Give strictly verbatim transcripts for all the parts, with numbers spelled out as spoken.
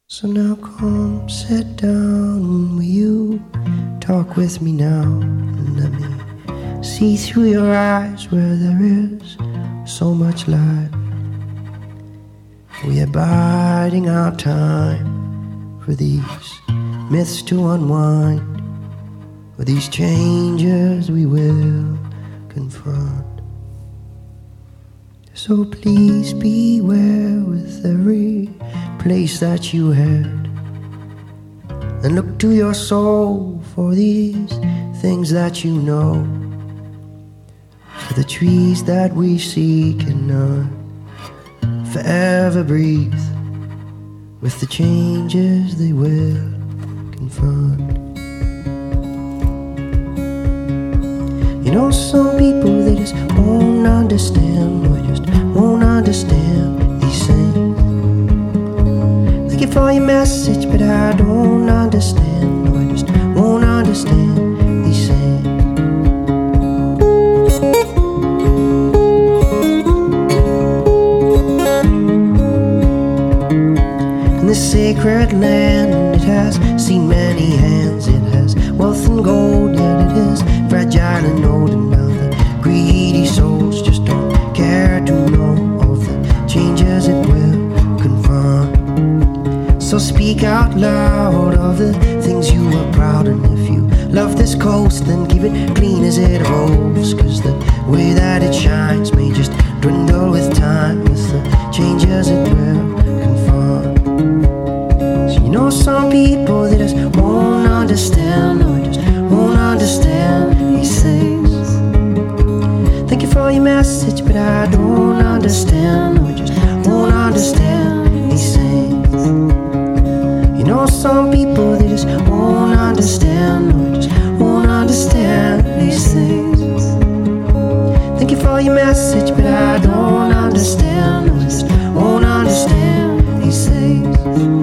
So now come sit down, will you talk with me now, and let me see through your eyes where there is so much life. We are biding our time for these myths to unwind, for these changes we will confront. So please beware with every place that you head, and look to your soul for these things that you know. For the trees that we see cannot forever breathe with the changes they will confront. You know, some people, they just won't understand, or just won't understand these things. Thank you for your message, but I don't understand, or I just won't understand these things. In this sacred land, it has seen many hands. It has wealth and gold, yet it is fragile and old. And now the greedy souls just don't care to know of the changes it will confront. So speak out loud of the things you are proud. And if you love this coast, then keep it clean as it holds, 'cause the way that it shines may just dwindle with time, with the changes it will confront. So you know, some people, they just won't understand, or just won't understand these things. Thank you for your message, but I don't understand, or just won't understand these things. You know, some people, they just won't understand, or just won't understand these things. Thank you for your message, but I don't understand, or just won't understand these things.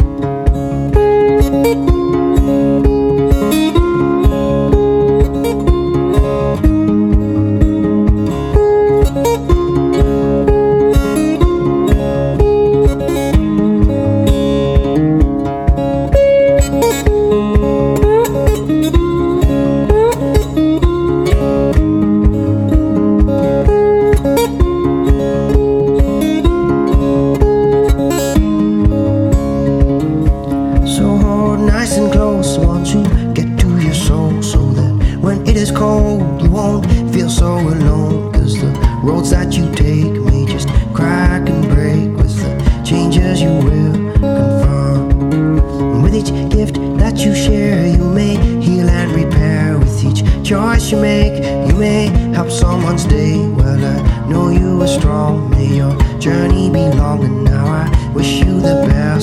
You make, you may help someone's day. Well, I know you are strong, may your journey be long, and now I wish you the best.